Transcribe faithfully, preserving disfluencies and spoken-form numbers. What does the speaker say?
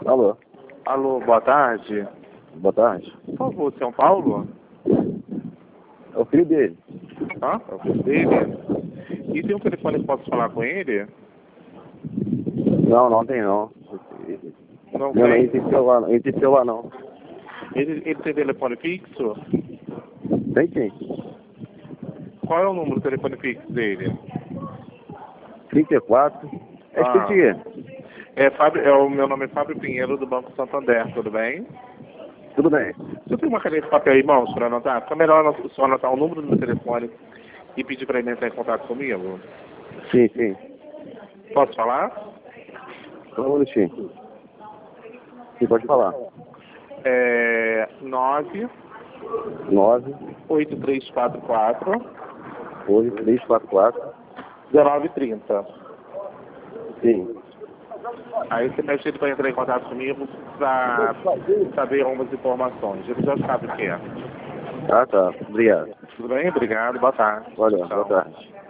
Alô, Alô, boa tarde. boa tarde. Por favor, São Paulo? É o filho dele. Hã? É o filho dele? E tem um telefone que posso falar com ele? Não, não tem não. Não Não, não, ele tem? tem celular, não. Ele tem celular não. Ele, ele tem telefone fixo? Tem sim. Qual é o número do telefone fixo dele? trinta e quatro. É Ah. escrito É, Fábio, é, o meu nome é Fábio Pinheiro, do Banco Santander, tudo bem? Tudo bem. Você tem uma caneta de papel em mãos para anotar? Fica melhor só anotar o número do meu telefone e pedir para ele entrar em contato comigo? Sim, sim. Posso falar? Só um minutinho. Sim, pode falar. É nove nove, oito três quatro quatro, oito, três, quatro, quatro. dezenove trinta. Sim. Aí você pede ele para entrar em contato comigo para saber algumas informações. Ele já sabe o que é. Ah, tá. Obrigado. Tudo bem? Obrigado. Boa tarde. Valeu, Tchau. boa tarde.